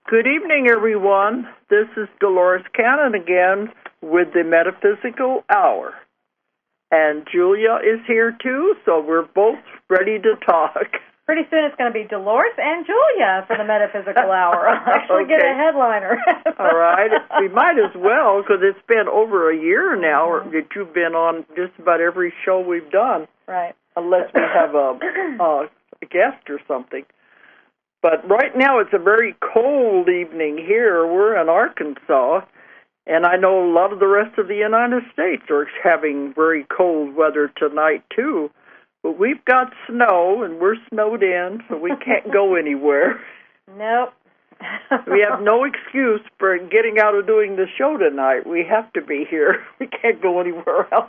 Good evening, everyone. This is Dolores Cannon again with the Metaphysical Hour. And Julia is here, too, so we're both ready to talk. Pretty soon it's going to be Dolores and Julia for the Metaphysical Hour. I'll actually get a headliner. All right. We might as well, because it's been over a year now that you've been on just about every show we've done. Right. Unless we have a guest or something. But right now it's a very cold evening here. We're in Arkansas, and I know a lot of the rest of the United States are having very cold weather tonight, too. But we've got snow, and we're snowed in, so we can't go anywhere. Nope. We have no excuse for getting out of doing the show tonight. We have to be here. We can't go anywhere else.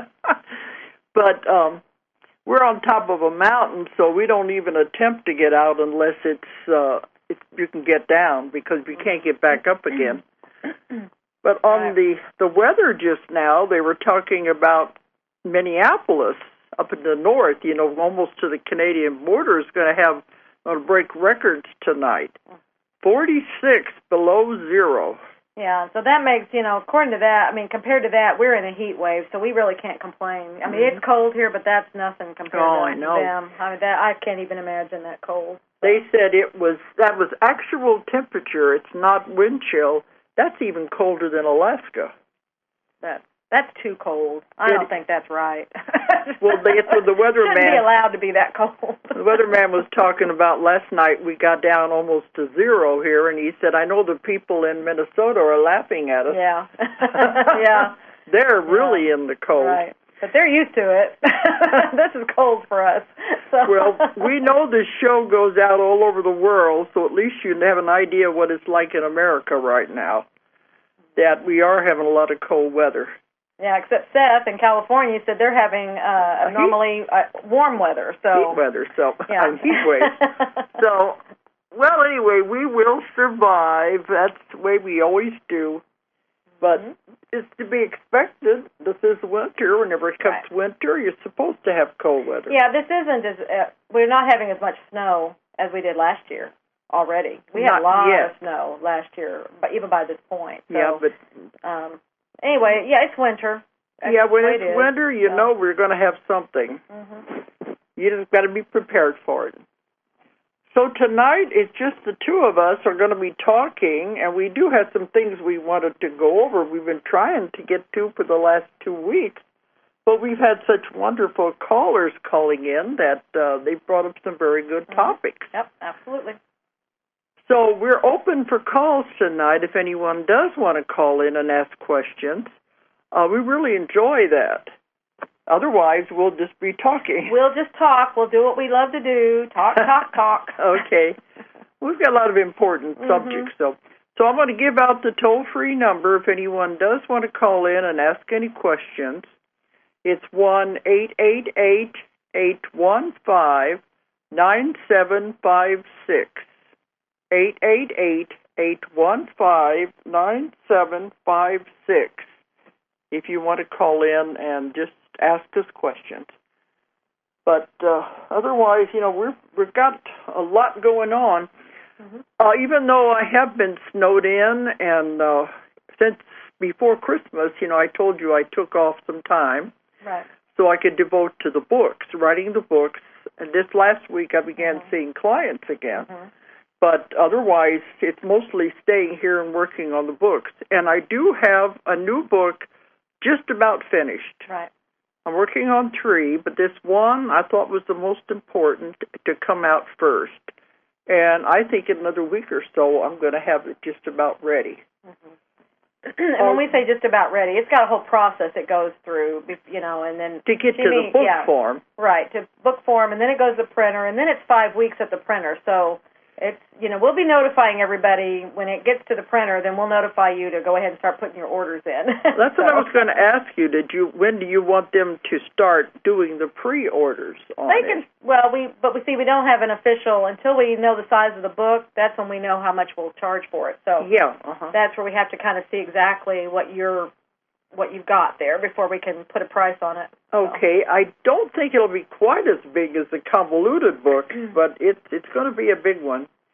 But we're on top of a mountain, so we don't even attempt to get out unless you can get down, because we can't get back up again. But on the weather just now, they were talking about Minneapolis up in the north, almost to the Canadian border, is going to break records tonight. 46 below zero. Yeah, so that makes, according to that, compared to that, we're in a heat wave, so we really can't complain. It's cold here, but that's nothing compared to them. I can't even imagine that cold. They said that was actual temperature. It's not wind chill. That's even colder than Alaska. That's too cold. I don't think that's right. Well, the weatherman shouldn't be allowed to be that cold. The weatherman was talking about last night. We got down almost to zero here, and he said, "I know the people in Minnesota are laughing at us." Yeah, yeah. They're really in the cold, right? But they're used to it. This is cold for us. So. Well, we know this show goes out all over the world, so at least you have an idea what it's like in America right now. That we are having a lot of cold weather. Yeah, except Seth in California said they're having normally warm weather. So heat weather, so yeah. Heat wave. So, well, anyway, we will survive. That's the way we always do. But it's to be expected. This is winter. Whenever it comes winter, you're supposed to have cold weather. Yeah, this isn't as we're not having as much snow as we did last year already. We had a lot of snow last year, but even by this point. So, yeah, but. Anyway, yeah, it's winter. That's when it's winter, know we're going to have something. Mm-hmm. You just got to be prepared for it. So tonight, it's just the two of us are going to be talking, and we do have some things we wanted to go over. We've been trying to get to for the last 2 weeks, but we've had such wonderful callers calling in that they brought up some very good topics. Yep, absolutely. So we're open for calls tonight if anyone does want to call in and ask questions. We really enjoy that. Otherwise, we'll just be talking. We'll just talk. We'll do what we love to do, talk, talk, talk. Okay. We've got a lot of important subjects, so I'm going to give out the toll-free number if anyone does want to call in and ask any questions. It's 1-888-815-9756. 888-815-9756 if you want to call in and just ask us questions. But otherwise, we've got a lot going on. Even though I have been snowed in, and since before Christmas, I told you I took off some time so I could devote to the books, writing the books. And this last week I began seeing clients again. But otherwise, it's mostly staying here and working on the books. And I do have a new book just about finished. Right. I'm working on 3, but this one I thought was the most important to come out first. And I think in another week or so, I'm going to have it just about ready. And when we say just about ready, it's got a whole process it goes through, and then... To get to the book form. Right, to book form, and then it goes to the printer, and then it's 5 weeks at the printer. So it's, we'll be notifying everybody when it gets to the printer, then we'll notify you to go ahead and start putting your orders in. That's what I was going to ask you. When do you want them to start doing the pre-orders on it? Well, we don't have an official, until we know the size of the book, that's when we know how much we'll charge for it. So that's where we have to kind of see exactly what you've got there before we can put a price on it. Okay, I don't think it'll be quite as big as the convoluted book, but it's going to be a big one.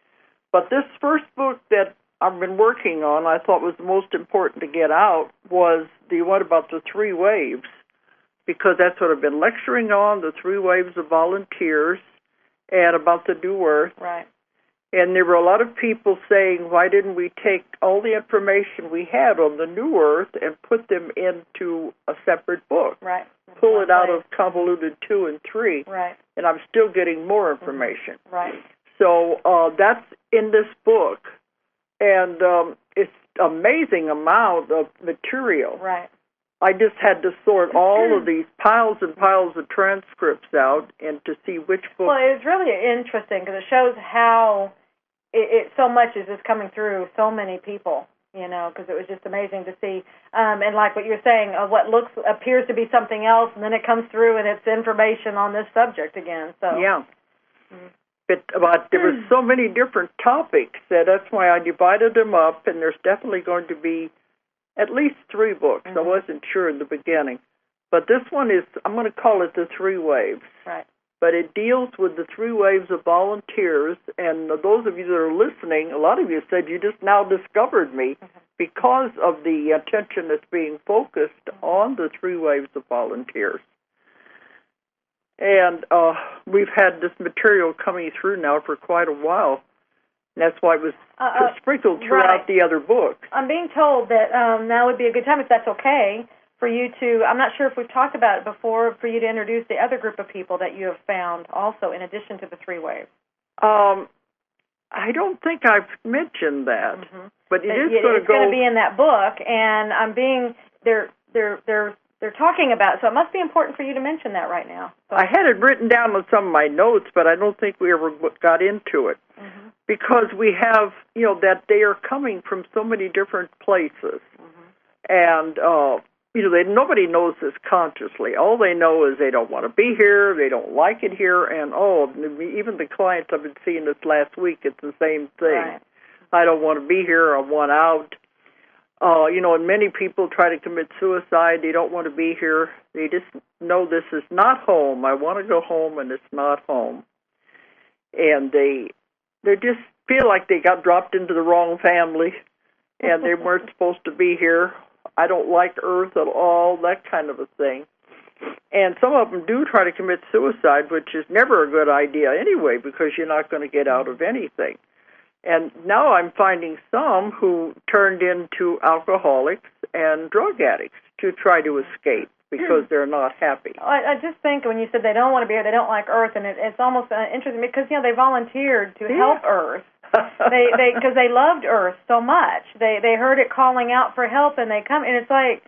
But this first book that I've been working on, I thought was the most important to get out, was the one about the three waves, because that's what I've been lecturing on, the three waves of volunteers, and about the New Earth. Right. And there were a lot of people saying, why didn't we take all the information we had on the New Earth and put them into a separate book? Right. Pull it out of convoluted 2 and 3. Right. And I'm still getting more information. Right. So that's in this book. And it's amazing amount of material. Right. I just had to sort all of these piles and piles of transcripts out and to see which book. Well, it was really interesting because it shows how it so much is just coming through so many people, because it was just amazing to see. And like what you're saying, what appears to be something else, and then it comes through and it's information on this subject again. So yeah. But there were so many different topics that's why I divided them up, and there's definitely going to be at least 3 books. I wasn't sure in the beginning. But this one is, I'm going to call it the Three Waves. Right. But it deals with the 3 waves of volunteers, and those of you that are listening, a lot of you said you just now discovered me because of the attention that's being focused on the 3 waves of volunteers. And we've had this material coming through now for quite a while. And that's why it was sprinkled throughout the other books. I'm being told that now would be a good time, if that's okay, for you to, I'm not sure if we've talked about it before, for you to introduce the other group of people that you have found also in addition to the 3 waves. I don't think I've mentioned that, but it's going to be in that book, and they're talking about it, so it must be important for you to mention that right now. So. I had it written down on some of my notes, but I don't think we ever got into it. Because we have, that they are coming from so many different places. And, nobody knows this consciously. All they know is they don't want to be here, they don't like it here, and, even the clients I've been seeing this last week, it's the same thing. Right. I don't want to be here, I want out. And many people try to commit suicide. They don't want to be here. They just know this is not home. I want to go home, and it's not home. And they just feel like they got dropped into the wrong family, and they weren't supposed to be here. I don't like Earth at all, that kind of a thing. And some of them do try to commit suicide, which is never a good idea anyway, because you're not going to get out of anything. And now I'm finding some who turned into alcoholics and drug addicts to try to escape because they're not happy. I just think when you said they don't want to be here, they don't like Earth, and it's almost interesting because, they volunteered to help Earth. Because they loved Earth so much. They heard it calling out for help, and they come, and it's like,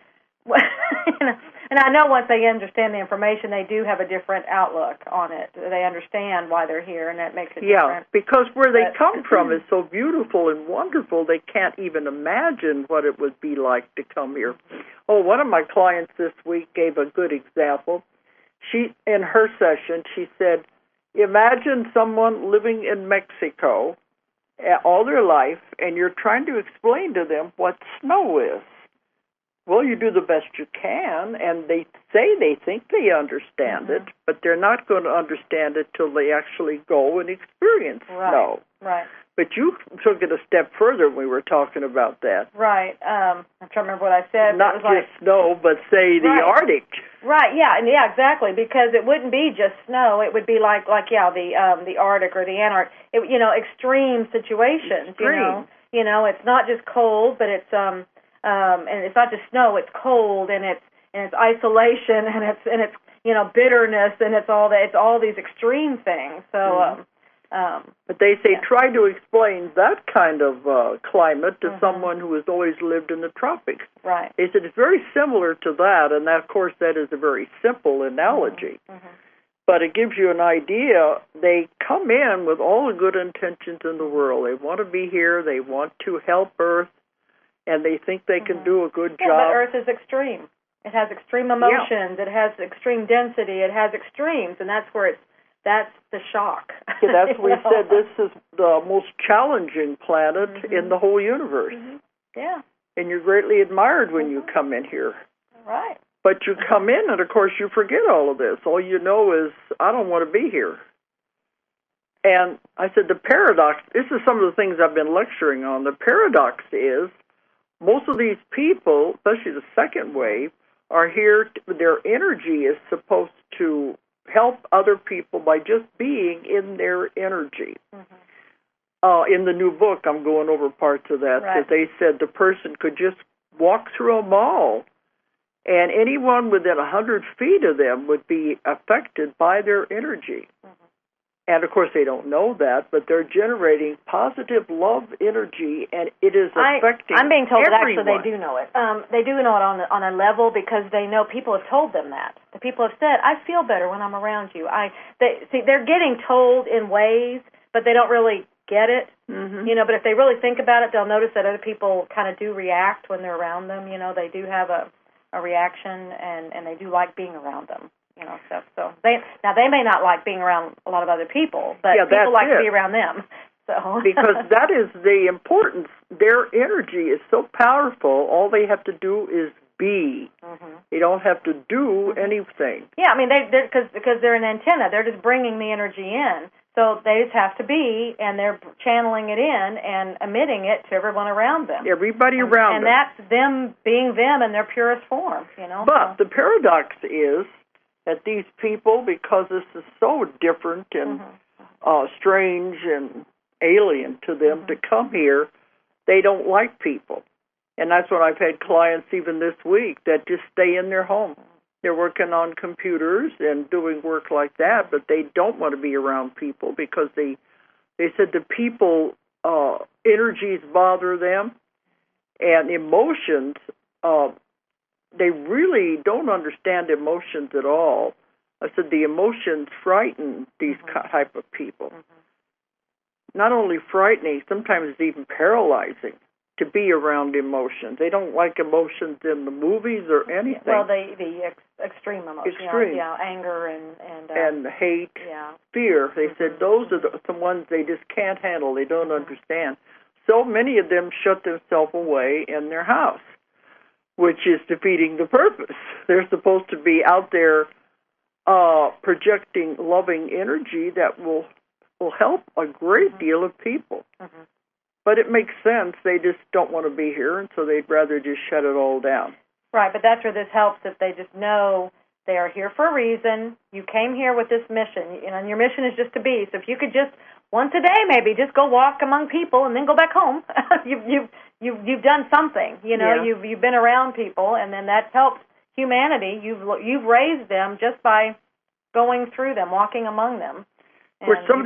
and I know once they understand the information, they do have a different outlook on it. They understand why they're here, and that makes it different. Yeah, because where they come from is so beautiful and wonderful, they can't even imagine what it would be like to come here. One of my clients this week gave a good example. In her session, she said, imagine someone living in Mexico all their life, and you're trying to explain to them what snow is. Well, you do the best you can, and they say they think they understand it, but they're not going to understand it till they actually go and experience snow. Right. But you took it a step further when we were talking about that. Right. I'm trying to remember what I said. Not just snow, but say the Arctic. Right. Yeah. And exactly. Because it wouldn't be just snow. It would be like the Arctic or the Antarctic. Extreme situations. Extreme. It's not just cold, but it's and it's not just snow. It's cold, and it's isolation, and it's bitterness, and it's all these extreme things. So. But they say try to explain that kind of climate to someone who has always lived in the tropics. Right. They said it's very similar to that, and that, of course, that is a very simple analogy. But it gives you an idea. They come in with all the good intentions in the world. They want to be here. They want to help Earth, and they think they can do a good job. But Earth is extreme. It has extreme emotions. It has extreme density. It has extremes, and that's where that's the shock. Yeah, that's what we said. This is the most challenging planet in the whole universe. Yeah. And you're greatly admired when you come in here. Right. But you come in, and, of course, you forget all of this. All you know is, I don't want to be here. And I said, the paradox, this is some of the things I've been lecturing on. The paradox is most of these people, especially the second wave, are here, their energy is supposed to help other people by just being in their energy. In the new book, I'm going over parts of that, that they said the person could just walk through a mall, and anyone within 100 feet of them would be affected by their energy. And, of course, they don't know that, but they're generating positive love energy, and it is affecting I'm being told everyone. that actually they do know it. They do know it on a level because they know people have told them that. The people have said, I feel better when I'm around you. They're getting told in ways, but they don't really get it. But if they really think about it, they'll notice that other people kind of do react when they're around them. They do have a reaction, and they do like being around them. So they may not like being around a lot of other people, but people like to be around them. So because that is the importance. Their energy is so powerful. All they have to do is be. They don't have to do anything. Yeah, I mean, because they're an antenna. They're just bringing the energy in. So they just have to be, and they're channeling it in and emitting it to everyone around them. Everybody around them. And that's them being them in their purest form. But the paradox is that these people, because this is so different and strange and alien to them to come here, they don't like people. And that's what I've had clients even this week that just stay in their home. They're working on computers and doing work like that, but they don't want to be around people because they said the people, energies bother them, and emotions, they really don't understand emotions at all. I said the emotions frighten these type of people. Not only frightening, sometimes it's even paralyzing to be around emotions. They don't like emotions in the movies or anything. Well, the extreme emotions, anger and hate, fear. They said those are the ones they just can't handle. They don't understand. So many of them shut themselves away in their house, which is defeating the purpose. They're supposed to be out there projecting loving energy that will help a great deal of people. But it makes sense. They just don't want to be here, and so they'd rather just shut it all down. Right, but that's where this helps, if they just know they are here for a reason. You came here with this mission, and your mission is just to be. So if you could just, once a day maybe, just go walk among people and then go back home, you've done something. You've been around people, and then that's helped humanity. You've raised them just by going through them, walking among them. And some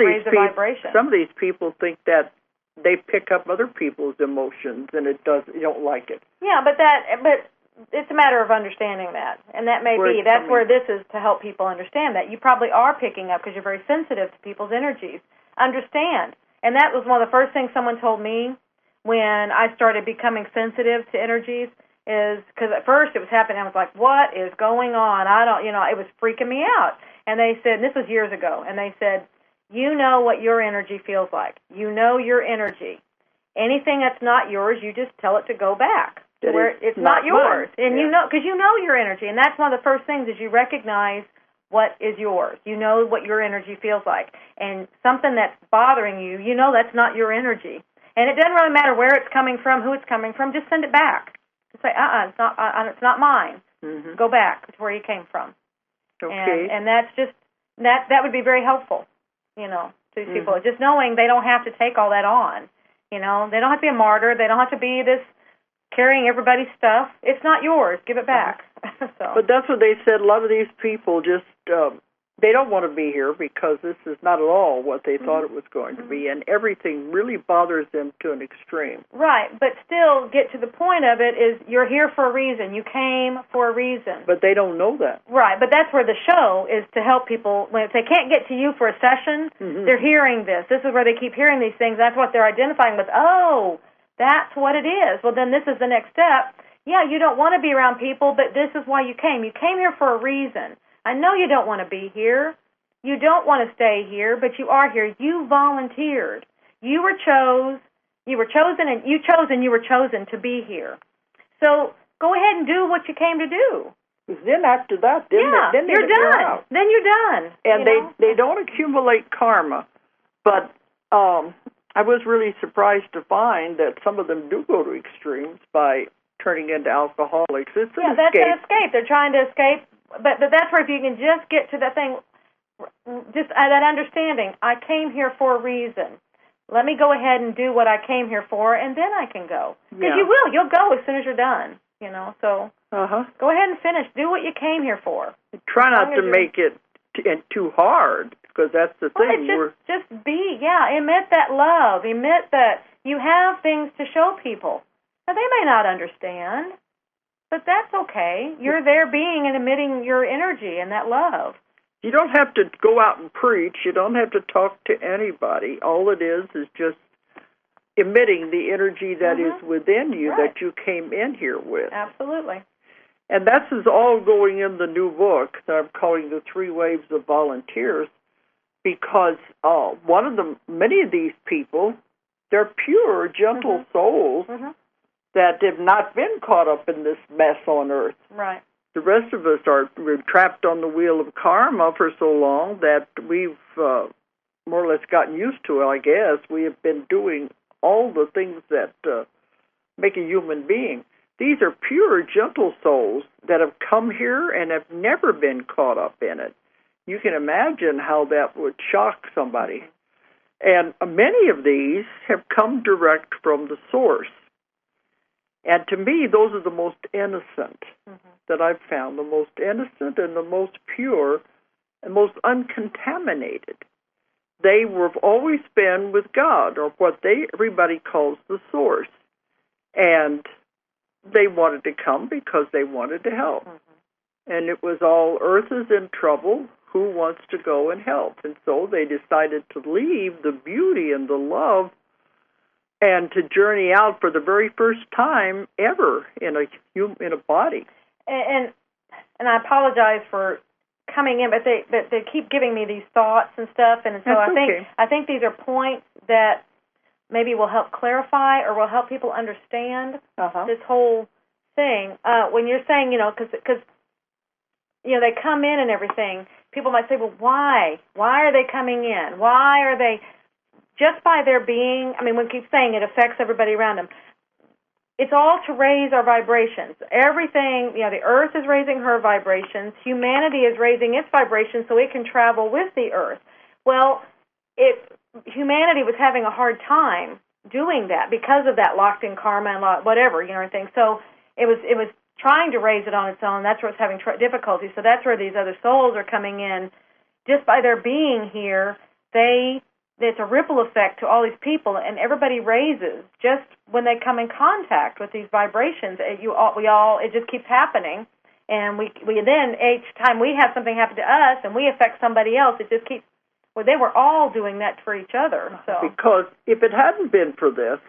of these people think that they pick up other people's emotions, and you don't like it. Yeah, but it's a matter of understanding that, and that may be. That's where this is, to help people understand that. You probably are picking up because you're very sensitive to people's energies. Understand. And that was one of the first things someone told me when I started becoming sensitive to energies, is because at first it was happening. I was like, what is going on? It was freaking me out. And they said, and this was years ago, and they said, you know what your energy feels like. You know your energy. Anything that's not yours, you just tell it to go back to where it's not yours. Mine. And because you know your energy. And that's one of the first things, is you recognize what is yours. You know what your energy feels like. And something that's bothering you, that's not your energy. And it doesn't really matter where it's coming from, who it's coming from. Just send it back. Just say, it's not mine. Go back to where you came from. Okay. And that's just, that would be very helpful. To people. Just knowing they don't have to take all that on. They don't have to be a martyr. They don't have to be this carrying everybody's stuff. It's not yours. Give it back. But that's what they said. A lot of these people just, they don't want to be here because this is not at all what they thought it was going to be, and everything really bothers them to an extreme. Right, but still get to the point of it is you're here for a reason. You came for a reason. But they don't know that. Right, but that's where the show is, to help people. If they can't get to you for a session, they're hearing this. This is where they keep hearing these things. That's what they're identifying with. Oh, that's what it is. Well, then this is the next step. Yeah, you don't want to be around people, but this is why you came. You came here for a reason. I know you don't want to be here. You don't want to stay here, but you are here. You volunteered. You were chosen, and you were chosen to be here. So go ahead and do what you came to do. Then after that, then you're done. Then you're done. And they don't accumulate karma But I was really surprised to find that some of them do go to extremes by turning into alcoholics. It's an escape. That's an escape. They're trying to escape. But that's where if you can just get to that thing, just that understanding, I came here for a reason. Let me go ahead and do what I came here for, and then I can go. Because you'll go as soon as you're done, so go ahead and finish. Do what you came here for. Try not to make it too hard, because that's the thing. Just emit that love. Emit that you have things to show people. Now, they may not understand, but that's okay. You're there being and emitting your energy and that love. You don't have to go out and preach. You don't have to talk to anybody. All it is just emitting the energy that is within you that you came in here with. Absolutely. And this is all going in the new book that I'm calling The 3 Waves of Volunteers, because many of these people, they're pure, gentle souls that have not been caught up in this mess on earth. Right. The rest of us we're trapped on the wheel of karma for so long that we've more or less gotten used to it, I guess. We have been doing all the things that make a human being. These are pure, gentle souls that have come here and have never been caught up in it. You can imagine how that would shock somebody. And many of these have come direct from the source. And to me, those are the most innocent that I've found, the most innocent and the most pure and most uncontaminated. They have always been with God, or what everybody calls the source. And they wanted to come because they wanted to help. And it was all, earth is in trouble, who wants to go and help? And so they decided to leave the beauty and the love and to journey out for the very first time ever in a body. And I apologize for coming in, but they keep giving me these thoughts and stuff, and so I think these are points that maybe will help clarify or will help people understand this whole thing. When you're saying, because they come in and everything, people might say, well, why? Why are they coming in? Why are they? Just by their being, we keep saying it affects everybody around them. It's all to raise our vibrations. Everything, the earth is raising her vibrations. Humanity is raising its vibrations so it can travel with the earth. Well, humanity was having a hard time doing that because of that locked-in karma and whatever, everything. So it was trying to raise it on its own. That's where it's having difficulty. So that's where these other souls are coming in. Just by their being here, it's a ripple effect to all these people, and everybody raises just when they come in contact with these vibrations. It just keeps happening, and we then each time we have something happen to us and we affect somebody else, it just keeps. Well, they were all doing that for each other. So because if it hadn't been for this,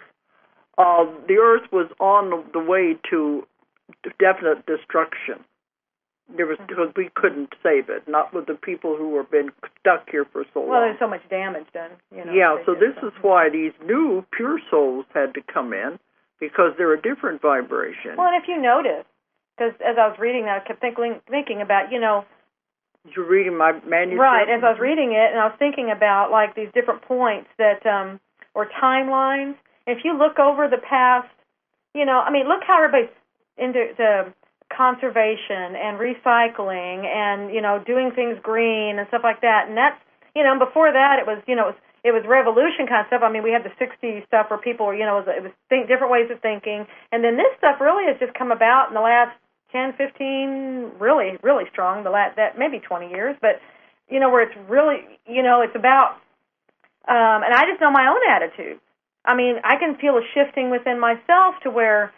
the earth was on the way to definite destruction. Because we couldn't save it, not with the people who have been stuck here for so long. Well, there's so much damage done. So this is why these new pure souls had to come in, because they're a different vibration. Well, and if you notice, because as I was reading that, I kept thinking about, You're reading my manuscript? Right, as I was reading it, and I was thinking about, these different points that, or timelines. If you look over the past, look how everybody's into conservation and recycling and doing things green and stuff like that, and that's before that it was it was revolution kind of stuff. We had the 60s stuff where people were it was different ways of thinking, and then this stuff really has just come about in the last 10, 15, really strong, that maybe 20 years, but where it's really it's about and I just know my own attitude. I can feel a shifting within myself to where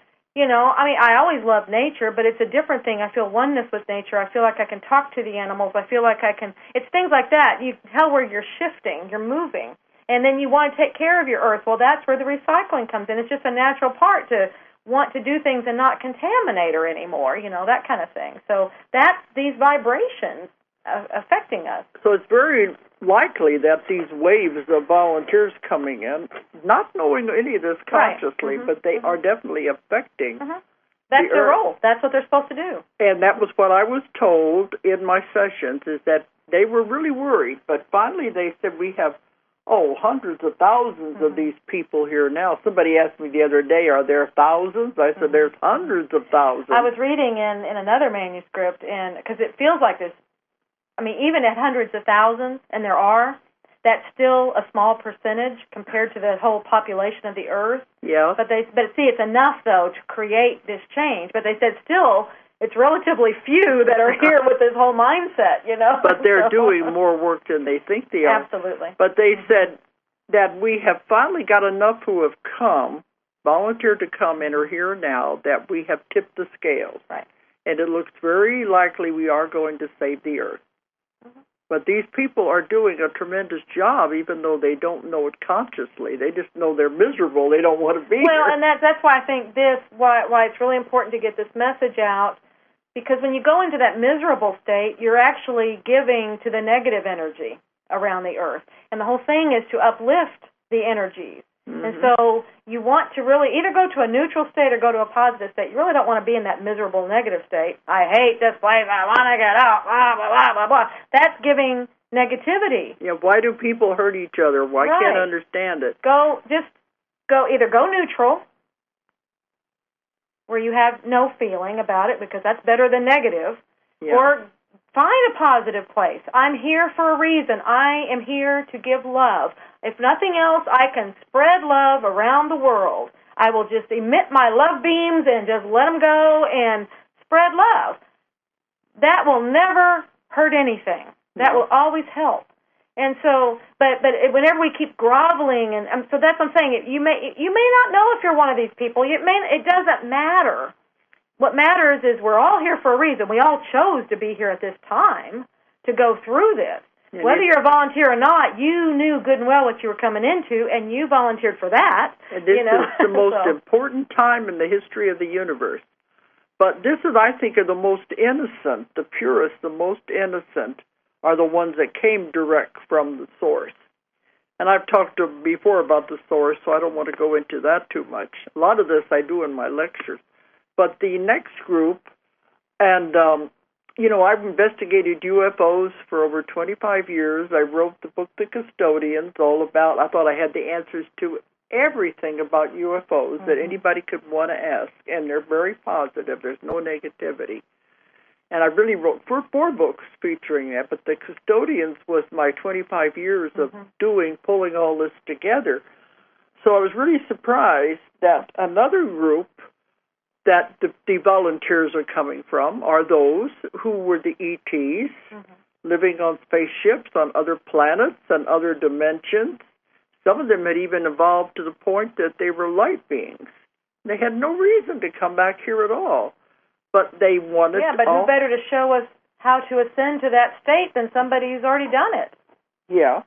I always love nature, but it's a different thing. I feel oneness with nature. I feel like I can talk to the animals. I feel like I can. It's things like that. You can tell where you're shifting, you're moving, and then you want to take care of your earth. Well, that's where the recycling comes in. It's just a natural part to want to do things and not contaminate her anymore. That kind of thing. So that's these vibrations affecting us. So it's very likely that these waves of volunteers coming in, not knowing any of this consciously, but they are definitely affecting That's their role. That's what they're supposed to do. And that was what I was told in my sessions, is that they were really worried. But finally they said, we have Oh, hundreds of thousands of these people here now. Somebody asked me the other day, are there thousands? I said, there's hundreds of thousands. I was reading in another manuscript, and because it feels like this, I mean, even at hundreds of thousands, and there are, that's still a small percentage compared to the whole population of the earth. Yeah. But see, it's enough, though, to create this change. But they said still, it's relatively few that are here with this whole mindset, you know. But they're doing more work than they think they are. Absolutely. But they said that we have finally got enough who have come, volunteered to come and are here now, that we have tipped the scales. Right. And it looks very likely we are going to save the earth. Mm-hmm. But these people are doing a tremendous job, even though they don't know it consciously. They just know they're miserable. They don't want to be Well, here. and that's why I think why it's really important to get this message out. Because when you go into that miserable state, you're actually giving to the negative energy around the earth. And the whole thing is to uplift the energies. Mm-hmm. And so you want to really either go to a neutral state or go to a positive state. You really don't want to be in that miserable negative state. I hate this place. I want to get out. Blah, blah, blah, blah, blah. That's giving negativity. Yeah, why do people hurt each other? Why can't I understand it? Either go neutral, where you have no feeling about it, because that's better than negative, or find a positive place. I'm here for a reason. I am here to give love. If nothing else, I can spread love around the world. I will just emit my love beams and just let them go and spread love. That will never hurt anything. That will always help. And so, but whenever we keep groveling, and so that's what I'm saying. You may not know if you're one of these people. It doesn't matter. What matters is we're all here for a reason. We all chose to be here at this time to go through this. Yeah, whether you're a volunteer or not, you knew good and well what you were coming into, and you volunteered for that. And this is the most important time in the history of the universe. But this is, I think, the most innocent, the purest, the most innocent are the ones that came direct from the source. And I've talked before about the source, so I don't want to go into that too much. A lot of this I do in my lectures. But the next group, and, I've investigated UFOs for over 25 years. I wrote the book, The Custodians, I thought I had the answers to everything about UFOs that anybody could want to ask, and they're very positive. There's no negativity. And I really wrote four books featuring that, but The Custodians was my 25 years of pulling all this together. So I was really surprised that another group that the volunteers are coming from are those who were the ETs, living on spaceships on other planets and other dimensions. Some of them had even evolved to the point that they were light beings. They had no reason to come back here at all. But they wanted to... Yeah, but who better to show us how to ascend to that state than somebody who's already done it? Yeah.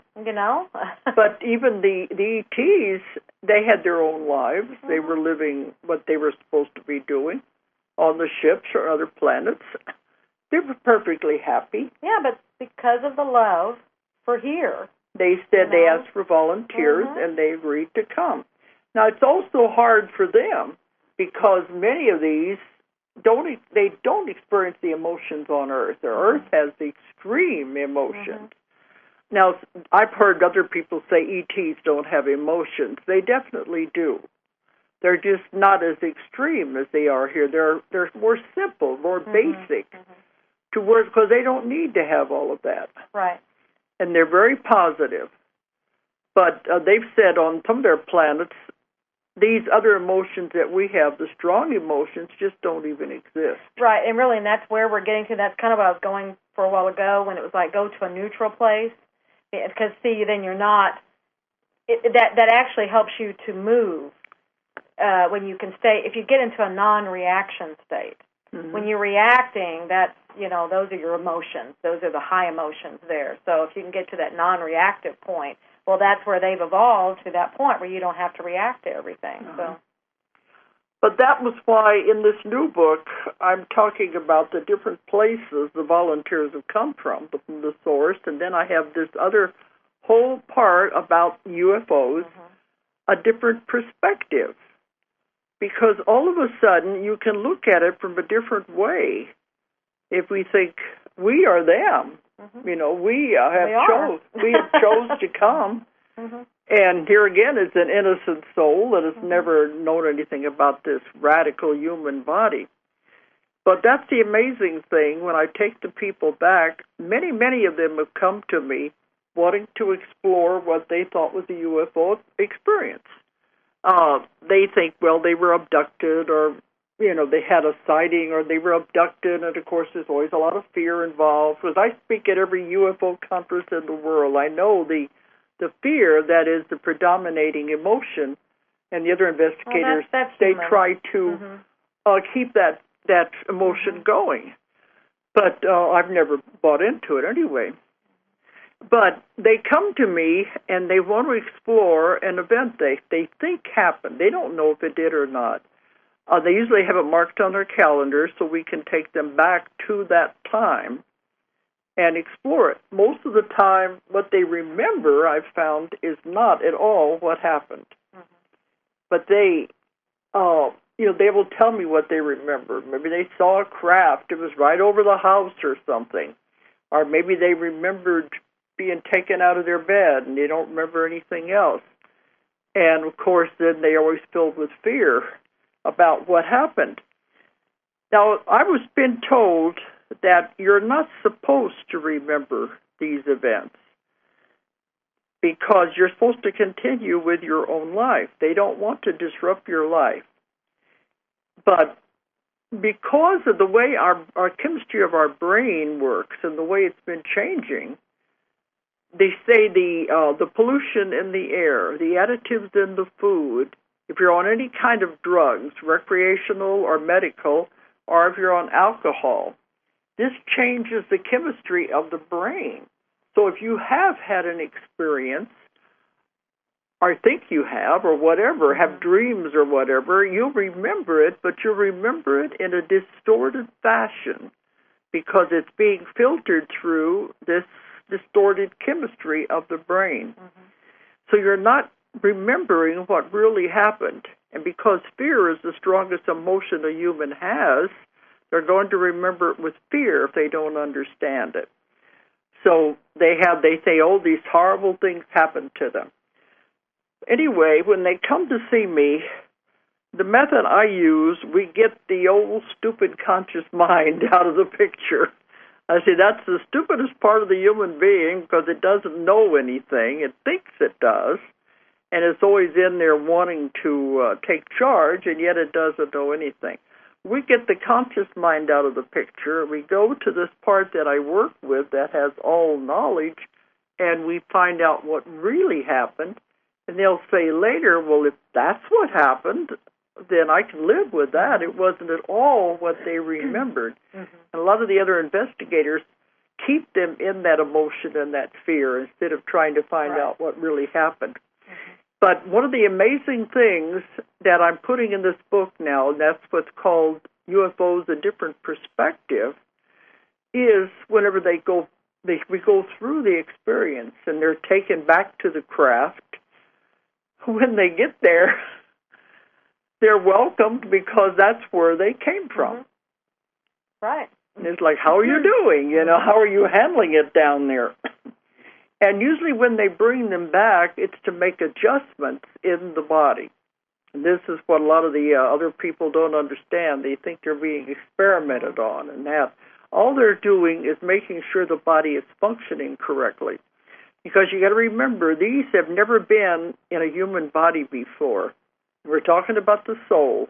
But even the ETs, they had their own lives. They were living what they were supposed to be doing on the ships or other planets. They were perfectly happy. Yeah, but because of the love for here. They said they asked for volunteers, and they agreed to come. Now, it's also hard for them because many of these don't experience the emotions on Earth. Earth has the extreme emotions. Now, I've heard other people say ETs don't have emotions. They definitely do. They're just not as extreme as they are here. They're more simple, more basic to work, because they don't need to have all of that. Right. And they're very positive. But they've said on some of their planets, these other emotions that we have, the strong emotions, just don't even exist. Right, and really, and that's where we're getting to. That's kind of what I was going for a while ago when it was like go to a neutral place. Because, see, then you're not, that actually helps you to move when you can stay, if you get into a non-reaction state. When you're reacting, that's, those are your emotions. Those are the high emotions there. So if you can get to that non-reactive point, well, that's where they've evolved to that point where you don't have to react to everything. So. But that was why in this new book I'm talking about the different places the volunteers have come from the source, and then I have this other whole part about UFOs, a different perspective. Because all of a sudden you can look at it from a different way. If we think we are them, we have chose to come, Mm-hmm. And here again is an innocent soul that has never known anything about this radical human body. But that's the amazing thing. When I take the people back, many, many of them have come to me wanting to explore what they thought was a UFO experience. They think, well, they were abducted, or, they had a sighting, or they were abducted, and of course there's always a lot of fear involved. Because I speak at every UFO conference in the world, I know the fear that is the predominating emotion, and the other investigators, they try to keep that emotion going. But I've never bought into it anyway. But they come to me and they want to explore an event they think happened. They don't know if it did or not. They usually have it marked on their calendar so we can take them back to that time and explore it. Most of the time, what they remember, I've found, is not at all what happened. But they will tell me what they remember. Maybe they saw a craft. It was right over the house or something. Or maybe they remembered being taken out of their bed and they don't remember anything else. And, of course, then they're always filled with fear about what happened. Now, I was been told that you're not supposed to remember these events because you're supposed to continue with your own life. They don't want to disrupt your life. But because of the way our chemistry of our brain works and the way it's been changing, they say the pollution in the air, the additives in the food, if you're on any kind of drugs, recreational or medical, or if you're on alcohol, this changes the chemistry of the brain. So if you have had an experience, or think you have, or whatever, have dreams or whatever, you'll remember it, but you'll remember it in a distorted fashion because it's being filtered through this distorted chemistry of the brain. So you're not remembering what really happened. And because fear is the strongest emotion a human has, they're going to remember it with fear if they don't understand it. So they say, oh, these horrible things happened to them. Anyway, when they come to see me, the method I use, we get the old stupid conscious mind out of the picture. I say that's the stupidest part of the human being because it doesn't know anything. It thinks it does, and it's always in there wanting to take charge, and yet it doesn't know anything. We get the conscious mind out of the picture. We go to this part that I work with that has all knowledge, and we find out what really happened. And they'll say later, well, if that's what happened, then I can live with that. It wasn't at all what they remembered. And a lot of the other investigators keep them in that emotion and that fear instead of trying to find out what really happened. But one of the amazing things that I'm putting in this book now, and that's what's called UFOs, A Different Perspective, is whenever we go through the experience and they're taken back to the craft, when they get there, they're welcomed because that's where they came from. Right. And it's like, how are you doing? How are you handling it down there? And usually when they bring them back, it's to make adjustments in the body. And this is what a lot of the other people don't understand. They think they're being experimented on, and that all they're doing is making sure the body is functioning correctly. Because you got to remember, these have never been in a human body before. We're talking about the soul.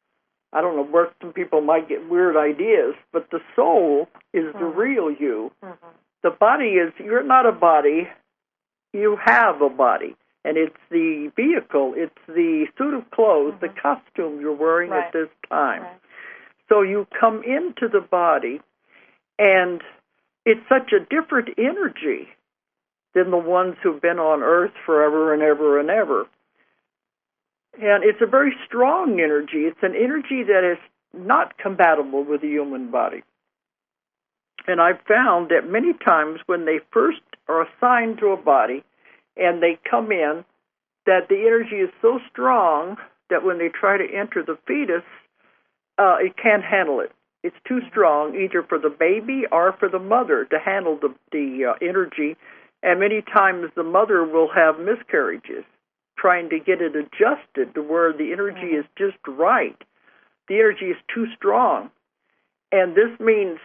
I don't know where some people might get weird ideas, but the soul is the real you. The body is, you're not a body, you have a body. And it's the vehicle, it's the suit of clothes, the costume you're wearing at this time. So you come into the body, and it's such a different energy than the ones who've been on Earth forever and ever and ever. And it's a very strong energy. It's an energy that is not compatible with the human body. And I've found that many times when they first are assigned to a body and they come in, that the energy is so strong that when they try to enter the fetus, it can't handle it. It's too strong either for the baby or for the mother to handle the energy. And many times the mother will have miscarriages, trying to get it adjusted to where the energy is just right. The energy is too strong. And this means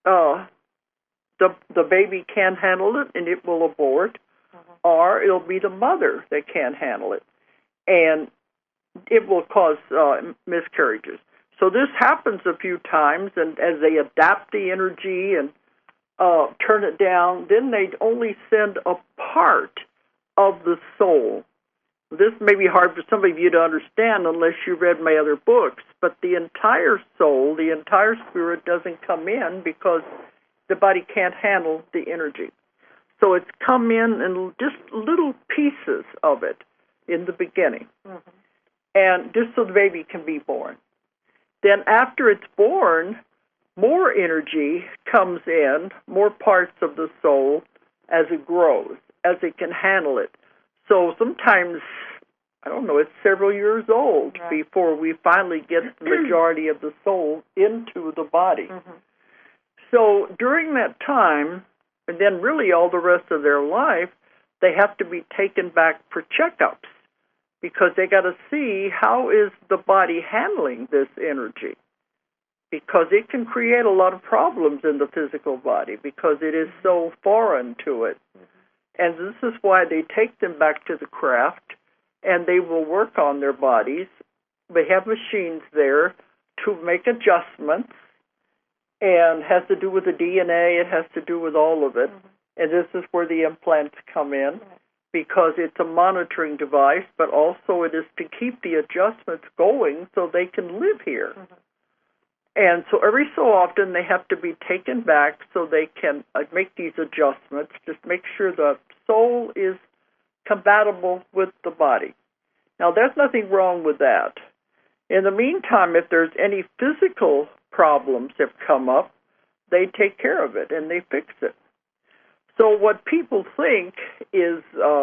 the baby can't handle it and it will abort, or it'll be the mother that can't handle it, and it will cause miscarriages. So this happens a few times, and as they adapt the energy and turn it down, then they only send a part of the soul. This may be hard for some of you to understand unless you read my other books, but the entire soul, the entire spirit doesn't come in because the body can't handle the energy. So it's come in just little pieces of it in the beginning, and just so the baby can be born. Then after it's born, more energy comes in, more parts of the soul as it grows, as it can handle it. So sometimes, I don't know, it's several years old before we finally get the majority of the soul into the body. So during that time, and then really all the rest of their life, they have to be taken back for checkups because they got to see how is the body handling this energy, because it can create a lot of problems in the physical body because it is so foreign to it. And this is why they take them back to the craft, and they will work on their bodies. They have machines there to make adjustments, and has to do with the DNA, it has to do with all of it. And this is where the implants come in, because it's a monitoring device, but also it is to keep the adjustments going so they can live here. And so every so often they have to be taken back so they can make these adjustments, just make sure the soul is compatible with the body. Now, there's nothing wrong with that. In the meantime, if there's any physical problems have come up, they take care of it and they fix it. So what people think is,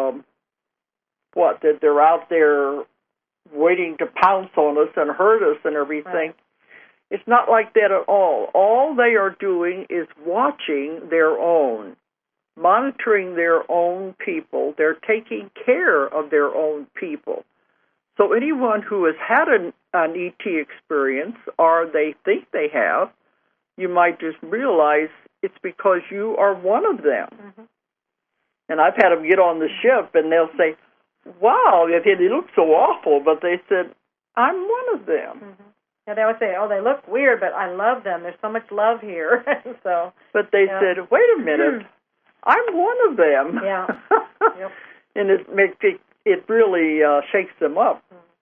that they're out there waiting to pounce on us and hurt us and everything. It's not like that at all. All they are doing is watching their own, monitoring their own people. They're taking care of their own people. So anyone who has had an ET experience, or they think they have, you might just realize it's because you are one of them. And I've had them get on the ship, and they'll say, wow, they look so awful, but they said, I'm one of them. Yeah, they would say, oh, they look weird, but I love them. There's so much love here. But they said, wait a minute, I'm one of them. Yeah. And it really shakes them up.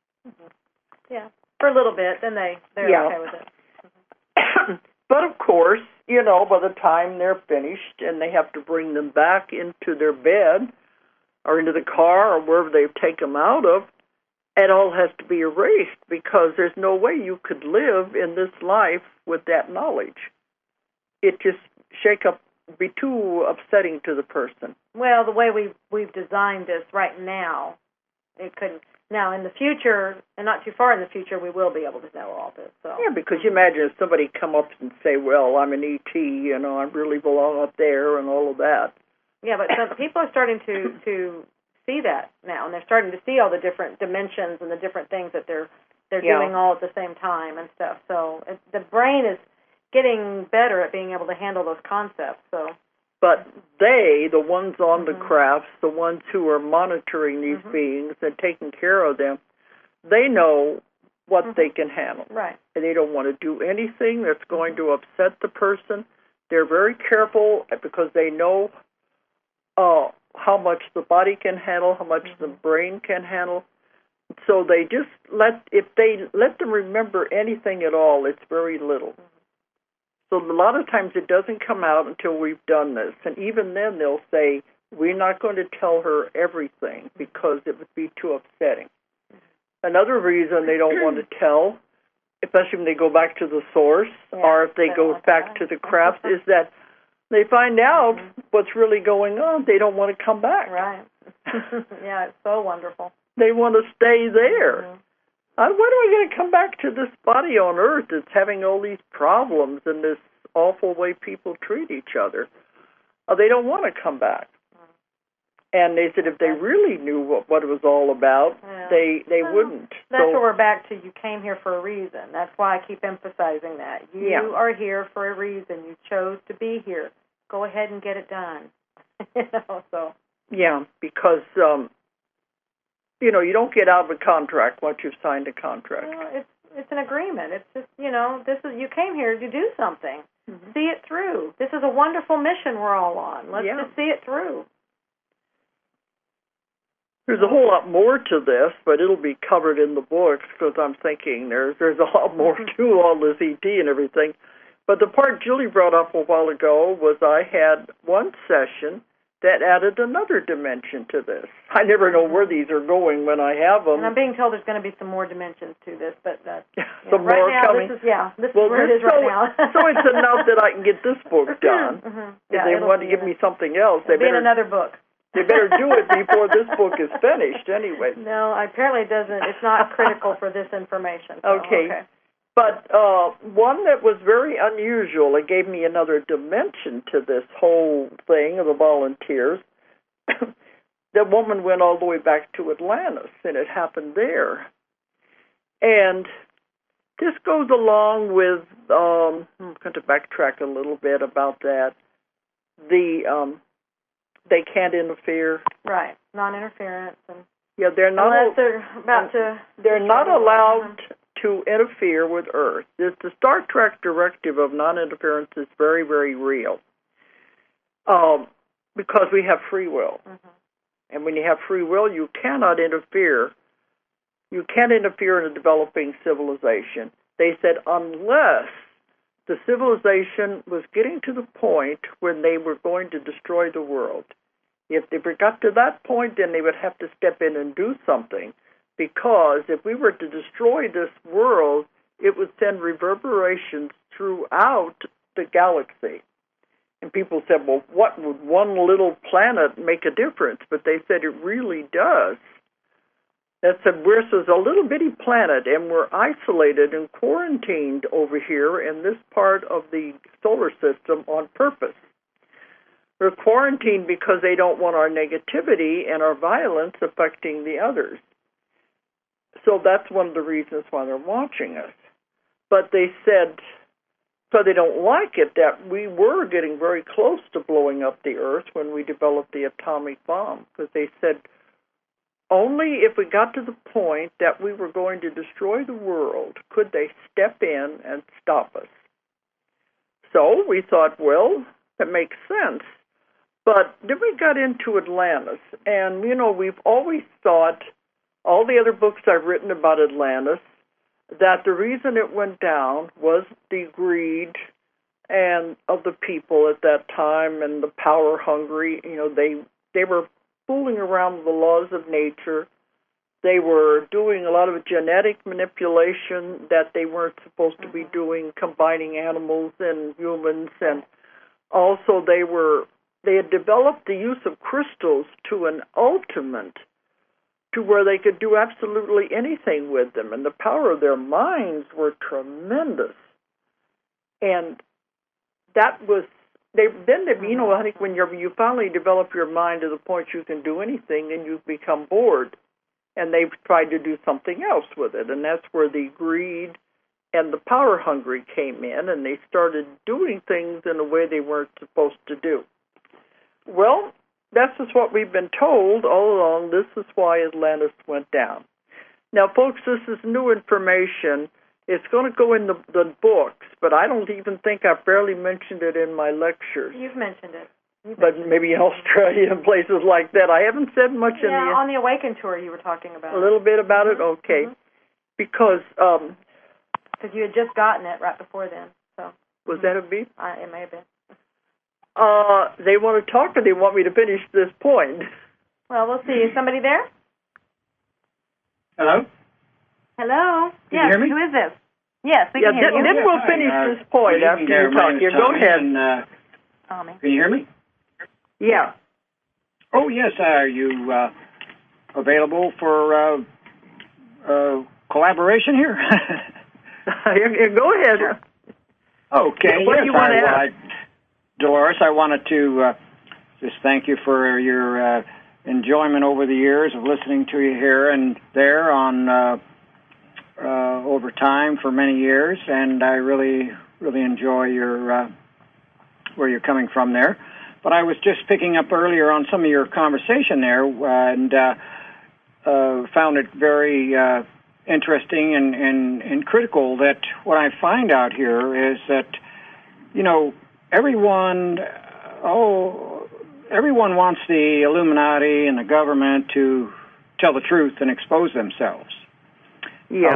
Yeah, for a little bit, then they're okay with it. But of course, by the time they're finished and they have to bring them back into their bed or into the car or wherever they've taken them out of, it all has to be erased because there's no way you could live in this life with that knowledge. It just be too upsetting to the person. Well, the way we've designed this right now, it couldn't. Now, in the future, and not too far in the future, we will be able to know all this. So. Yeah, because you imagine if somebody come up and say, well, I'm an ET, I really belong up there and all of that. Yeah, but so people are starting to see that now, and they're starting to see all the different dimensions and the different things that they're doing all at the same time and stuff. So the brain is getting better at being able to handle those concepts. So. But the ones on the crafts, the ones who are monitoring these beings and taking care of them, they know what they can handle. Right. And they don't want to do anything that's going to upset the person. They're very careful because they know how much the body can handle, how much the brain can handle. So they just if they let them remember anything at all, it's very little. So a lot of times it doesn't come out until we've done this. And even then they'll say, we're not going to tell her everything because it would be too upsetting. Another reason they don't want to tell, especially when they go back to the source or if they go back to the crafts, is that they find out what's really going on. They don't want to come back. Right. Yeah, it's so wonderful. They want to stay there. When are we going to come back to this body on Earth that's having all these problems and this awful way people treat each other? They don't want to come back. And they said if they really knew what it was all about, they wouldn't. That's where we're back to. You came here for a reason. That's why I keep emphasizing that. You are here for a reason. You chose to be here. Go ahead and get it done. So. Yeah, because you don't get out of a contract once you've signed a contract. Well, it's an agreement. It's just this is you came here to do something. Mm-hmm. See it through. This is a wonderful mission we're all on. Let's just see it through. There's a whole lot more to this, but it'll be covered in the books because I'm thinking there's a lot more to all this ET and everything. But the part Julie brought up a while ago was I had one session that added another dimension to this. I never know where these are going when I have them. And I'm being told there's going to be some more dimensions to this, but some right more now, coming. This is where it is right now. So it's enough that I can get this book done. If they want to give me something else, they better another book. They better do it before this book is finished, anyway. No, apparently it doesn't. It's not critical for this information. So, okay. But one that was very unusual, it gave me another dimension to this whole thing of the volunteers. The woman went all the way back to Atlantis, and it happened there. And this goes along with, I'm going to backtrack a little bit about that. They can't interfere. Right, non-interference. And they're not. Unless they're about to. They're not allowed to interfere with Earth. The Star Trek directive of non-interference is very, very real. Because we have free will. Mm-hmm. And when you have free will, you cannot interfere. You can't interfere in a developing civilization. They said unless the civilization was getting to the point when they were going to destroy the world. If they got to that point, then they would have to step in and do something. Because if we were to destroy this world, it would send reverberations throughout the galaxy. And people said, well, what would one little planet make a difference? But they said it really does. That said, we're a little bitty planet, and we're isolated and quarantined over here in this part of the solar system on purpose. We're quarantined because they don't want our negativity and our violence affecting the others. So that's one of the reasons why they're watching us. But they said, so they don't like it, that we were getting very close to blowing up the Earth when we developed the atomic bomb. Because they said, only if we got to the point that we were going to destroy the world could they step in and stop us. So we thought, well, that makes sense. But then we got into Atlantis, and, we've always thought, all the other books I've written about Atlantis, that the reason it went down was the greed and of the people at that time and the power hungry. They were fooling around with the laws of nature. They were doing a lot of genetic manipulation that they weren't supposed to be doing, combining animals and humans, and also they had developed the use of crystals to an ultimate, to where they could do absolutely anything with them, and the power of their minds were tremendous. And that was I think when you finally develop your mind to the point you can do anything, and you become bored, and they've tried to do something else with it, and that's where the greed and the power hungry came in, and they started doing things in a way they weren't supposed to do. Well, that's just what we've been told all along. This is why Atlantis went down. Now, folks, this is new information. It's going to go in the books, but I don't even think I've barely mentioned it in my lectures. You've mentioned it. But maybe in Australia and places like that. I haven't said much in the... Yeah, on the Awaken tour you were talking about a little bit about it? Okay. Mm-hmm. Because... Because you had just gotten it right before then. So. Was that a beep? It may have been. They want to talk, or they want me to finish this point? Well, we'll see. Is somebody there? Hello? Hello? Can you hear me? Who is this? Yes, we can hear you. Then we'll finish this point after you talk. Go ahead. Can you hear me? Yeah. Oh, yes. Are you available for collaboration here? Go ahead. Okay. What do you want to ask? Dolores, I wanted to just thank you for your enjoyment over the years of listening to you here and there on over time for many years, and I really enjoy your where you're coming from there. But I was just picking up earlier on some of your conversation there, and found it very interesting and critical that what I find out here is that, everyone wants the Illuminati and the government to tell the truth and expose themselves. Yeah.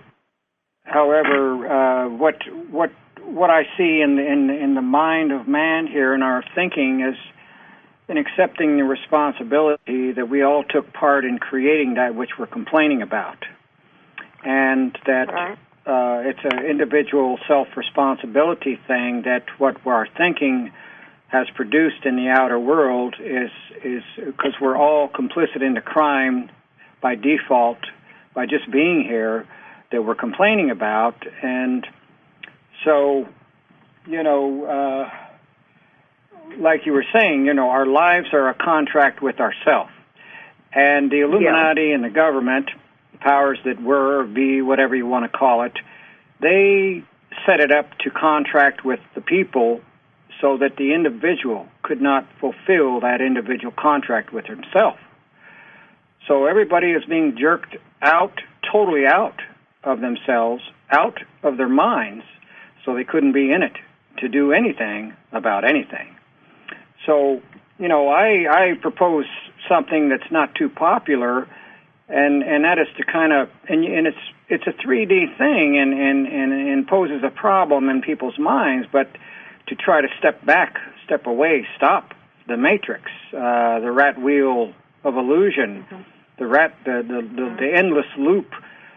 However, what I see in the mind of man here in our thinking is in accepting the responsibility that we all took part in creating that which we're complaining about, and that it's an individual self-responsibility thing, that what our thinking has produced in the outer world is because we're all complicit in the crime by default, by just being here, that we're complaining about. And so, like you were saying, our lives are a contract with ourselves. And the Illuminati and the government, powers that were or be, whatever you want to call it, they set it up to contract with the people so that the individual could not fulfill that individual contract with himself. So everybody is being jerked out, totally out of themselves, out of their minds, so they couldn't be in it to do anything about anything. So, I propose something that's not too popular, and that is to kind of, and it's a 3D thing and poses a problem in people's minds, but to try to step back, step away, stop the matrix, the rat wheel of illusion, the endless loop,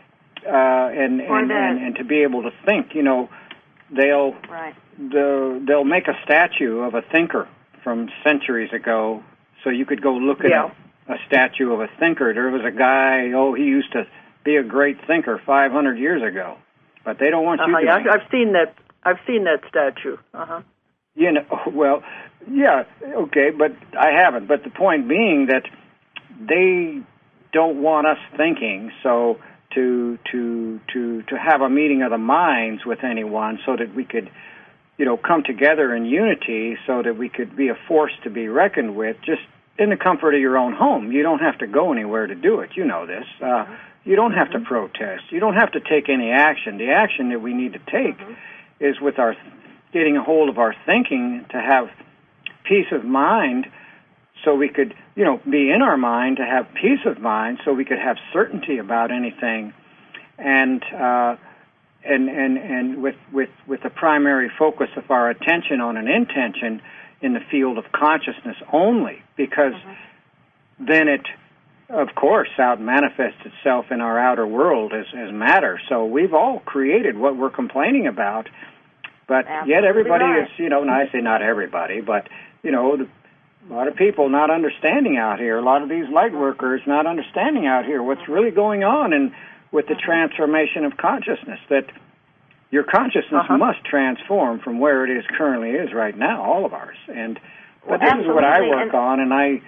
and to be able to think, they'll make a statue of a thinker from centuries ago, so you could go look at a statue of a thinker. There was a guy, he used to be a great thinker 500 years ago, but they don't want you to. I've seen that. I've seen that statue. Well, yeah, okay, but I haven't. But the point being that they don't want us thinking, so to have a meeting of the minds with anyone so that we could, come together in unity so that we could be a force to be reckoned with just in the comfort of your own home. You don't have to go anywhere to do it. You know this. You don't have to protest. You don't have to take any action. The action that we need to take is with our getting a hold of our thinking to have peace of mind so we could, be in our mind to have peace of mind so we could have certainty about anything. And with the primary focus of our attention on an intention in the field of consciousness only, because then it, of course, manifests itself in our outer world as matter. So we've all created what we're complaining about, but yet everybody is, and I say not everybody, but, a lot of people not understanding out here, a lot of these light workers not understanding out here what's really going on and with the transformation of consciousness, that your consciousness must transform from where it currently is right now, all of ours. But this is what I work on, and I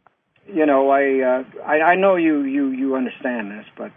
know you understand this, but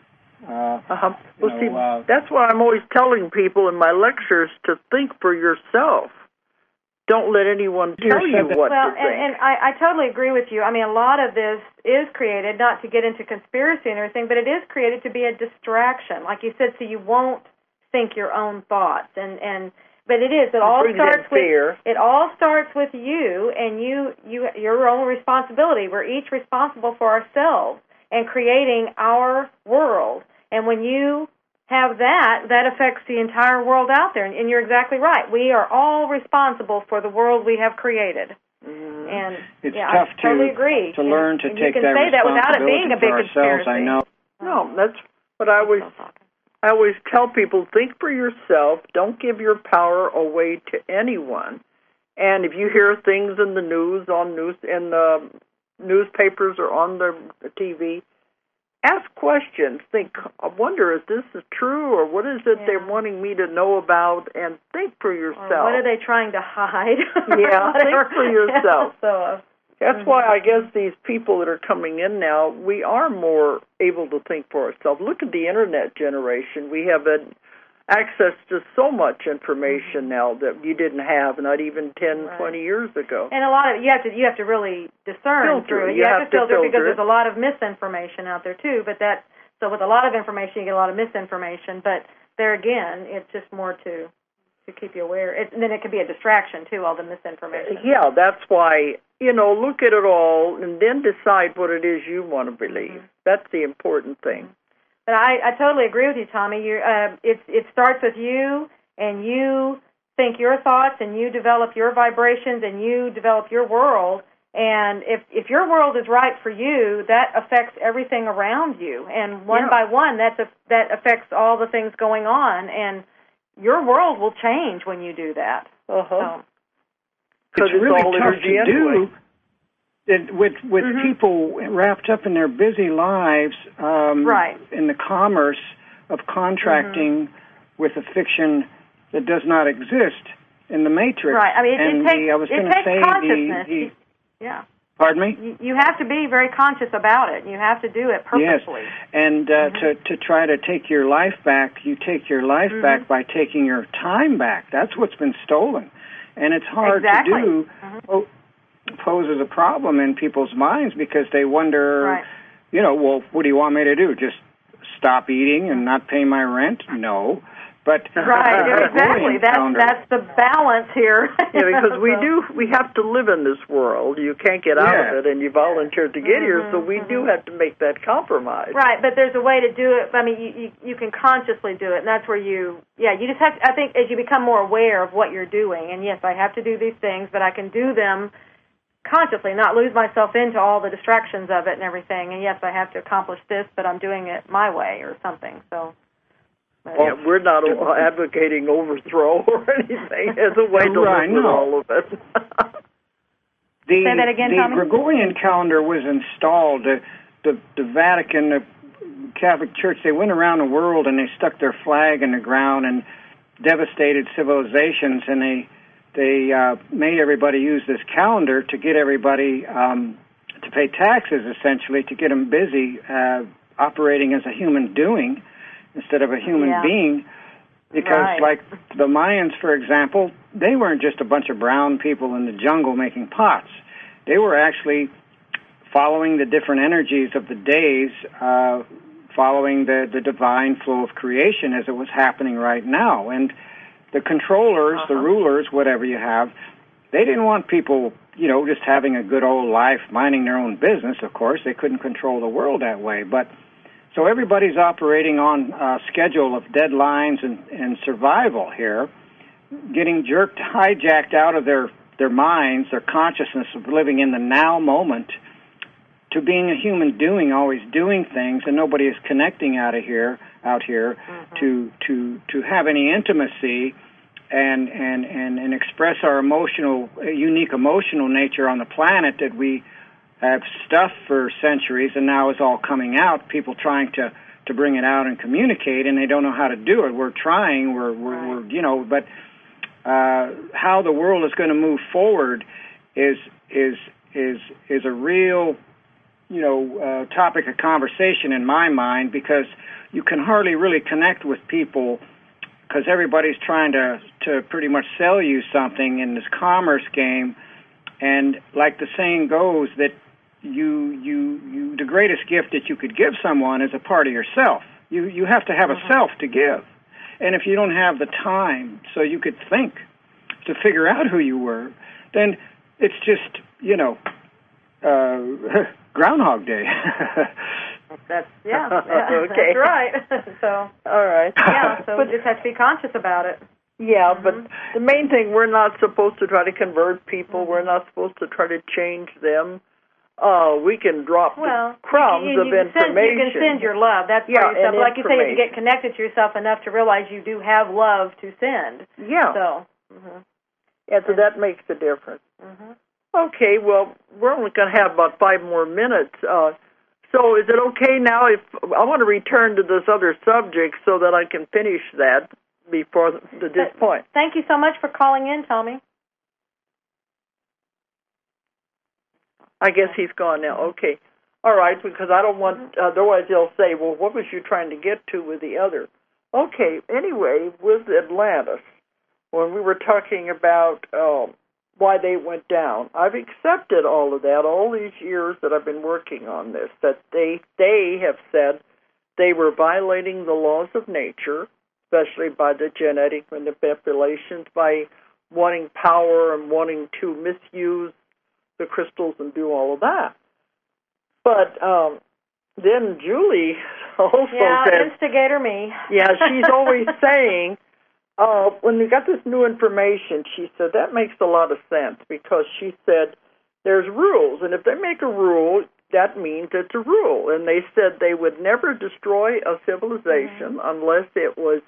that's why I'm always telling people in my lectures to think for yourself. Don't let anyone tell you what to think. And I totally agree with you. I mean, a lot of this is created, not to get into conspiracy and everything, but it is created to be a distraction, like you said, so you won't think your own thoughts. But it is. It all starts with fear. It all starts with you and your own responsibility. We're each responsible for ourselves and creating our world. And when you have that affects the entire world out there. And you're exactly right. We are all responsible for the world we have created. And it's I tough totally agree. To learn to take that responsibility you can say that without it being a big conspiracy. I know. No, that's what I always tell people, think for yourself. Don't give your power away to anyone. And if you hear things in the news, in the newspapers or on the TV, ask questions. Think, I wonder if this is true, or what is it they're wanting me to know about, and think for yourself. Or what are they trying to hide? Yeah, think for yourself. That's why I guess these people that are coming in now, we are more able to think for ourselves. Look at the Internet generation. We have access to so much information now that you didn't have not even 10, 20 years ago. And a lot of you have to really discern through it. You have to filter because there's a lot of misinformation out there too. But so with a lot of information, you get a lot of misinformation. But there again, it's just more to keep you aware. And then it can be a distraction too, all the misinformation. Yeah, that's why look at it all and then decide what it is you want to believe. That's the important thing. But I totally agree with you, Tommy. It starts with you, and you think your thoughts, and you develop your vibrations, and you develop your world. And if your world is right for you, that affects everything around you. And one by one, that affects all the things going on. And your world will change when you do that. It's really tough to do. With people wrapped up in their busy lives, in the commerce of contracting with a fiction that does not exist in the Matrix. Right. I mean, it takes consciousness. Pardon me? You have to be very conscious about it. You have to do it purposely. Yes, and to try to take your life back, you take your life back by taking your time back. That's what's been stolen, and it's hard to do. Poses a problem in people's minds because they wonder, well, what do you want me to do? Just stop eating and not pay my rent? No. But exactly. That's the balance here. Because we have to live in this world. You can't get out of it, and you volunteered to get here, so we do have to make that compromise. Right, but there's a way to do it. I mean, you can consciously do it, and that's where you just have to, I think, as you become more aware of what you're doing, and yes, I have to do these things, but I can do them consciously, not lose myself into all the distractions of it and everything. And yes, I have to accomplish this, but I'm doing it my way or something. So, we're not advocating overthrow or anything. As a way to live with all of it. Say that again, Tommy? The Gregorian calendar was installed. The Vatican, the Catholic Church, they went around the world and they stuck their flag in the ground and devastated civilizations, and they made everybody use this calendar to get everybody to pay taxes, essentially, to get them busy operating as a human doing instead of a human being. Because, like the Mayans, for example, they weren't just a bunch of brown people in the jungle making pots. They were actually following the different energies of the days, following the divine flow of creation as it was happening right now. And the controllers, the rulers, whatever you have, they didn't want people, just having a good old life, minding their own business, of course. They couldn't control the world that way. But so everybody's operating on a schedule of deadlines and survival here, getting hijacked out of their minds, their consciousness of living in the now moment, to being a human doing, always doing things, and nobody is connecting out here to have any intimacy and express our unique emotional nature on the planet that we have stuffed for centuries, and now is all coming out. People trying to bring it out and communicate, and they don't know how to do it. We're trying. We're but how the world is going to move forward is a real topic of conversation in my mind, because you can hardly really connect with people because everybody's trying to pretty much sell you something in this commerce game. And like the saying goes, that you the greatest gift that you could give someone is a part of yourself. You have to have a self to give. And if you don't have the time so you could think to figure out who you were, then it's just, Groundhog Day. That's okay. That's right. So all right. Yeah, so we just have to be conscious about it. Yeah, but the main thing, we're not supposed to try to convert people. We're not supposed to try to change them. We can drop crumbs of information. You can send your love. That's yourself. Like you say, to get connected to yourself enough to realize you do have love to send. Yeah. So. So that makes a difference. Okay, well, we're only going to have about 5 more minutes. So is it okay now if I want to return to this other subject so that I can finish that before this point? Thank you so much for calling in, Tommy. I guess he's gone now. Okay. All right, because I don't want, otherwise they'll say, well, what was you trying to get to with the other? Okay, anyway, with Atlantis, when we were talking about why they went down, I've accepted all of that, all these years that I've been working on this, that they have said they were violating the laws of nature, especially by the genetic manipulations, by wanting power and wanting to misuse the crystals and do all of that. But then Julie also said, instigator me. Yeah, she's always saying, when we got this new information, she said, that makes a lot of sense, because she said there's rules, and if they make a rule, that means it's a rule. And they said they would never destroy a civilization unless it was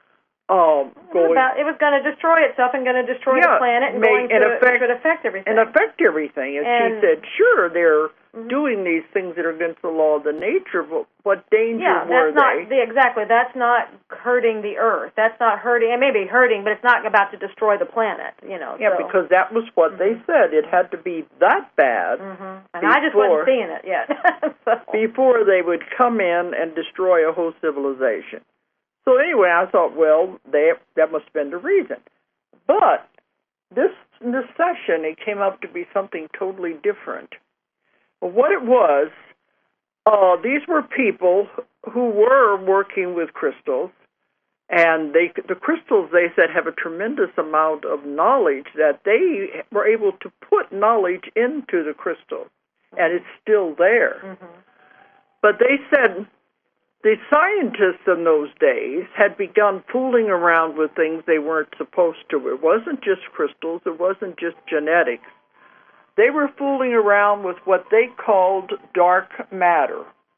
it was going to destroy itself and going to destroy the planet and it would affect everything. And affect everything. And she said, sure, they're doing these things that are against the law of the nature, but what danger were they? Exactly. That's not hurting the Earth. That's not hurting. It may be hurting, but it's not about to destroy the planet, Yeah, because that was what they said. It had to be that bad. And I just wasn't seeing it yet. Before they would come in and destroy a whole civilization. So anyway, I thought, well, that must have been the reason. But this session, it came up to be something totally different. What it was, these were people who were working with crystals, and the crystals, they said, have a tremendous amount of knowledge, that they were able to put knowledge into the crystal, and it's still there. But they said the scientists in those days had begun fooling around with things they weren't supposed to. It wasn't just crystals. It wasn't just genetics. They were fooling around with what they called dark matter.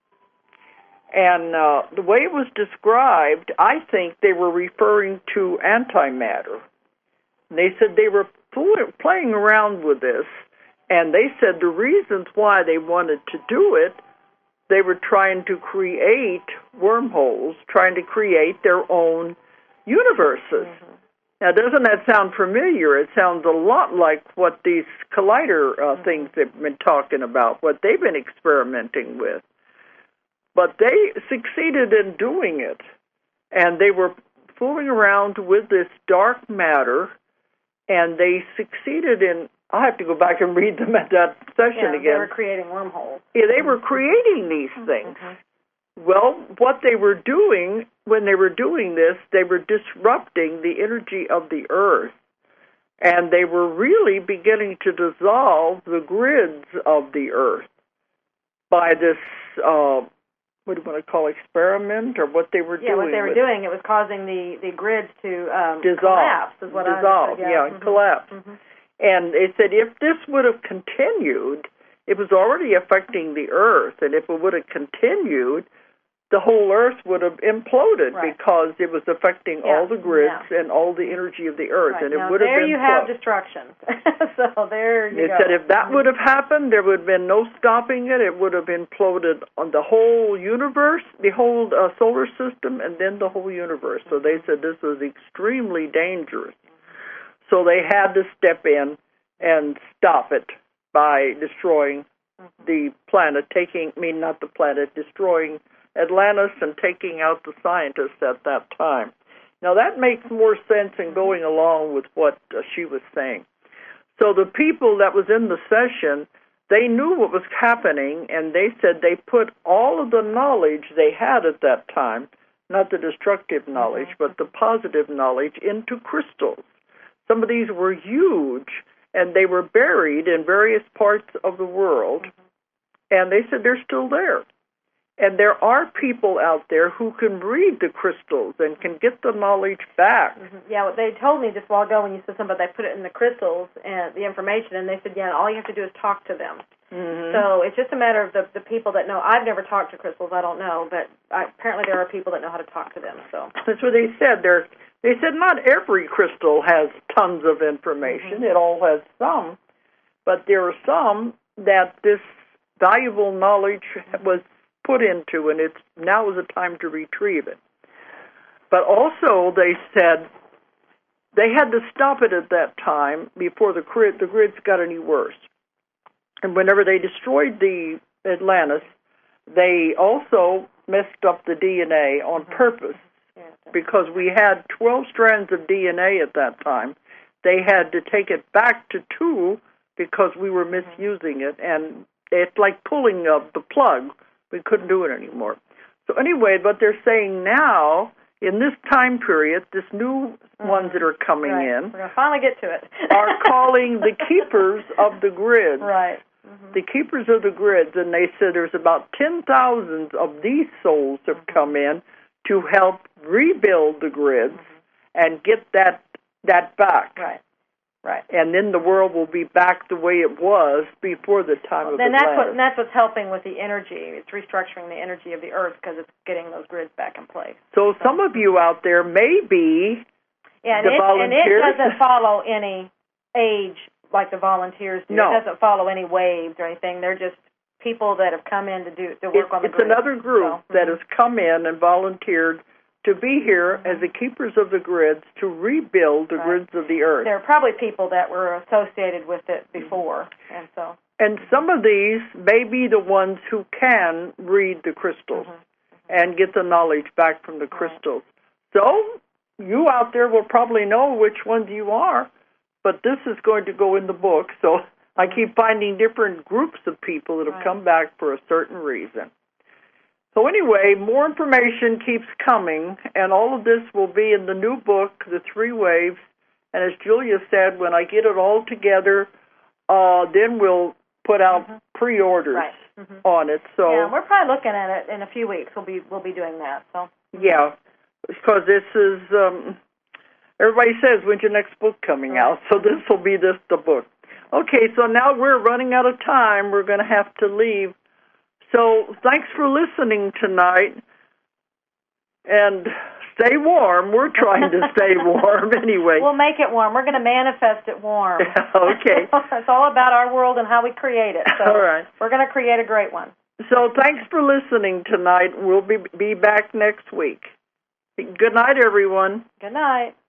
And the way it was described, I think they were referring to antimatter. And they said they were playing around with this, and they said the reasons why they wanted to do it, they were trying to create wormholes, trying to create their own universes. Now, doesn't that sound familiar? It sounds a lot like what these collider things they've been talking about, what they've been experimenting with. But they succeeded in doing it, and they were fooling around with this dark matter, and they succeeded in, I'll have to go back and read them at that session again. They were creating wormholes. Yeah, they were creating these things. Well, what they were doing, when they were doing this, they were disrupting the energy of the Earth. And they were really beginning to dissolve the grids of the Earth by this, what do you want to call, experiment, or what they were doing? Yeah, what they were doing, it was causing the grids to dissolve. Collapse, is what I understood. Collapse. And they said if this would have continued, it was already affecting the Earth, and if it would have continued, the whole Earth would have imploded because it was affecting all the grids and all the energy of the Earth, and it would have been there you have destruction. So there you go. They said if that would have happened, there would have been no stopping it. It would have imploded on the whole universe, the whole solar system, and then the whole universe. So they said this was extremely dangerous. So they had to step in and stop it by destroying the planet, destroying Atlantis and taking out the scientists at that time. Now, that makes more sense in going along with what she was saying. So the people that was in the session, they knew what was happening, and they said they put all of the knowledge they had at that time, not the destructive knowledge, but the positive knowledge, into crystals. Some of these were huge, and they were buried in various parts of the world, and they said they're still there. And there are people out there who can read the crystals and can get the knowledge back. Yeah, well, they told me just a while ago when you said something, they put it in the crystals and the information, and they said, yeah, all you have to do is talk to them. So it's just a matter of the people that know. I've never talked to crystals, I don't know, but apparently there are people that know how to talk to them. So that's what they said. They said not every crystal has tons of information. It all has some, but there are some that this valuable knowledge was put into, and now is the time to retrieve it. But also, they said they had to stop it at that time before the grids got any worse. And whenever they destroyed the Atlantis, they also messed up the DNA on purpose, because we had 12 strands of DNA at that time. They had to take it back to 2 because we were misusing it, and it's like pulling the plug. We couldn't do it anymore. So anyway, what they're saying now, in this time period, this new ones that are coming in, we're going to finally get to it, are calling the keepers of the grids. Right. The keepers of the grids, and they said there's about 10,000 of these souls have come in to help rebuild the grids and get that back. Right. And then the world will be back the way it was before the time of Atlantis. And that's what's helping with the energy. It's restructuring the energy of the earth because it's getting those grids back in place. So some of you out there may be the volunteers. And it doesn't follow any age like the volunteers do. No. It doesn't follow any waves or anything. They're just people that have come in to work on the grid. It's another group that has come in and volunteered to be here as the keepers of the grids to rebuild the grids of the earth. There are probably people that were associated with it before, and some of these may be the ones who can read the crystals and get the knowledge back from the crystals. So you out there will probably know which ones you are, but this is going to go in the book. So I keep finding different groups of people that have come back for a certain reason. So anyway, more information keeps coming, and all of this will be in the new book, The 3 Waves. And as Julia said, when I get it all together, then we'll put out pre-orders on it. So we're probably looking at it in a few weeks. We'll be doing that. So yeah, because this is everybody says, when's your next book coming out? So this will be the book. Okay, so now we're running out of time. We're going to have to leave. So thanks for listening tonight, and stay warm. We're trying to stay warm anyway. We'll make it warm. We're going to manifest it warm. Okay. It's all about our world and how we create it. So all right. We're going to create a great one. So thanks for listening tonight. We'll be back next week. Good night, everyone. Good night.